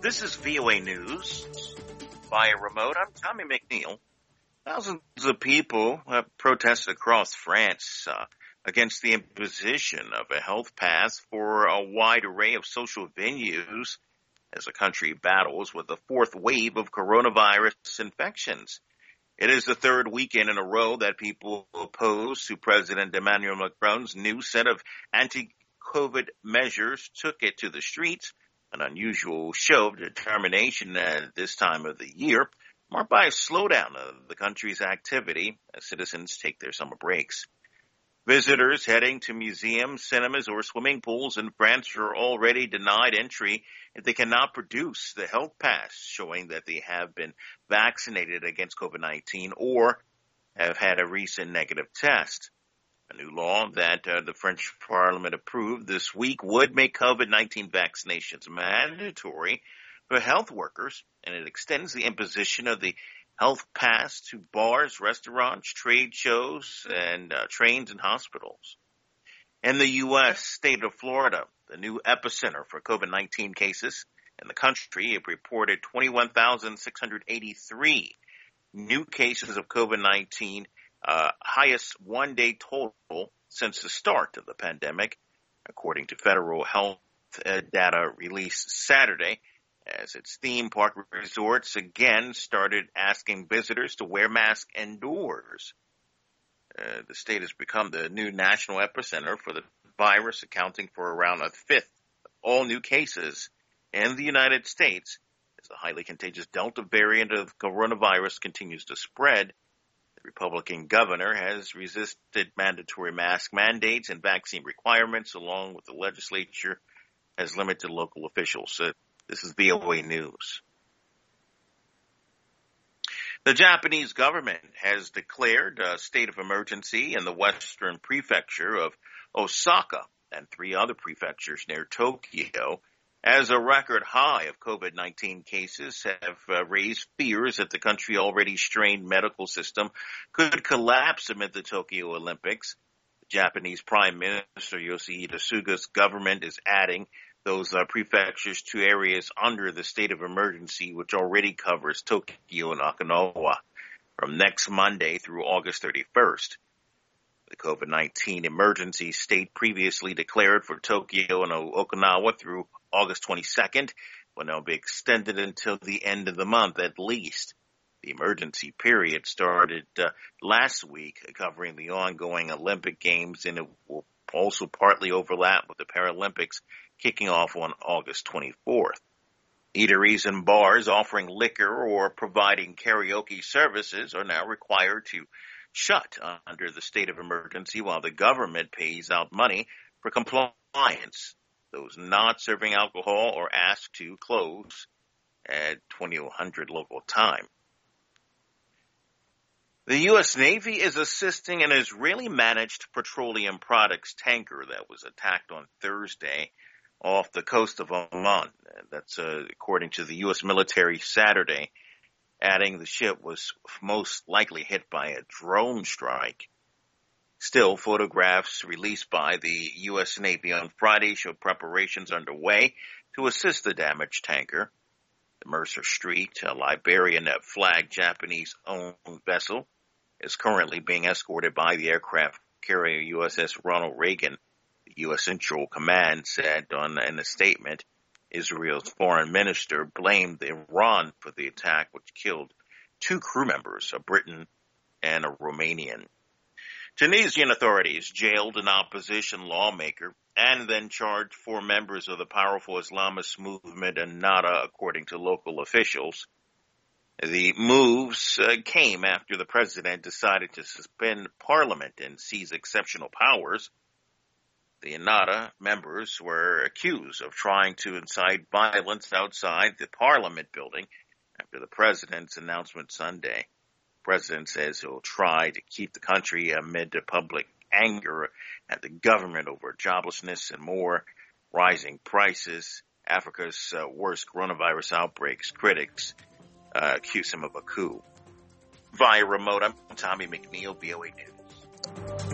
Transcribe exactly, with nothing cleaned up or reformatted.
This is V O A News. Via remote, I'm Tommy McNeil. Thousands of people have protested across France uh, against the imposition of a health pass for a wide array of social venues as the country battles with the fourth wave of coronavirus infections. It is the third weekend in a row that people opposed to President Emmanuel Macron's new set of anti-COVID measures took it to the streets, an unusual show of determination at this time of the year, marked by a slowdown of the country's activity as citizens take their summer breaks. Visitors heading to museums, cinemas, or swimming pools in France are already denied entry if they cannot produce the health pass showing that they have been vaccinated against COVID nineteen or have had a recent negative test. A new law that uh, the French Parliament approved this week would make COVID nineteen vaccinations mandatory for health workers, and it extends the imposition of the health pass to bars, restaurants, trade shows, and uh, trains and hospitals. In the U S state of Florida, the new epicenter for COVID nineteen cases in the country, it reported twenty-one thousand six hundred eighty-three new cases of COVID nineteen, uh, highest one-day total since the start of the pandemic, according to federal health uh, data released Saturday, as its theme park resorts again started asking visitors to wear masks indoors. Uh, the state has become the new national epicenter for the virus, accounting for around a fifth of all new cases in the United States. As the highly contagious Delta variant of coronavirus continues to spread, the Republican governor has resisted mandatory mask mandates and vaccine requirements, along with the legislature has limited local officials. So this is V O A News. The Japanese government has declared a state of emergency in the western prefecture of Osaka and three other prefectures near Tokyo, as a record high of COVID nineteen cases have uh, raised fears that the country's already strained medical system could collapse amid the Tokyo Olympics. The Japanese Prime Minister Yoshihide Suga's government is adding those uh, prefectures to areas under the state of emergency, which already covers Tokyo and Okinawa, from next Monday through August thirty-first. The COVID nineteen emergency state previously declared for Tokyo and Okinawa through August twenty-second, when it'll be extended until the end of the month at least. The emergency period started uh, last week, covering the ongoing Olympic Games, and it will also partly overlap with the Paralympics kicking off on August twenty-fourth. Eateries and bars offering liquor or providing karaoke services are now required to shut under the state of emergency while the government pays out money for compliance. Those not serving alcohol are asked to close at twenty-one hundred local time. The U S Navy is assisting an Israeli-managed petroleum products tanker that was attacked on Thursday off the coast of Oman. That's uh, according to the U S military Saturday, adding the ship was most likely hit by a drone strike. Still, photographs released by the U S Navy on Friday show preparations underway to assist the damaged tanker. The Mercer Street, a Liberian-flagged Japanese-owned vessel, is currently being escorted by the aircraft carrier U S S Ronald Reagan. The U S Central Command said on, in a statement, Israel's foreign minister blamed Iran for the attack, which killed two crew members, a Briton and a Romanian. Tunisian authorities jailed an opposition lawmaker and then charged four members of the powerful Islamist movement Ennahda, according to local officials. The moves uh, came after the president decided to suspend parliament and seize exceptional powers. The Ennahda members were accused of trying to incite violence outside the parliament building after the president's announcement Sunday. The president says he'll try to keep the country amid the public anger at the government over joblessness and more rising prices. Africa's uh, worst coronavirus outbreaks. Critics uh, accuse him of a coup. Via remote, I'm Tommy McNeil, V O A News.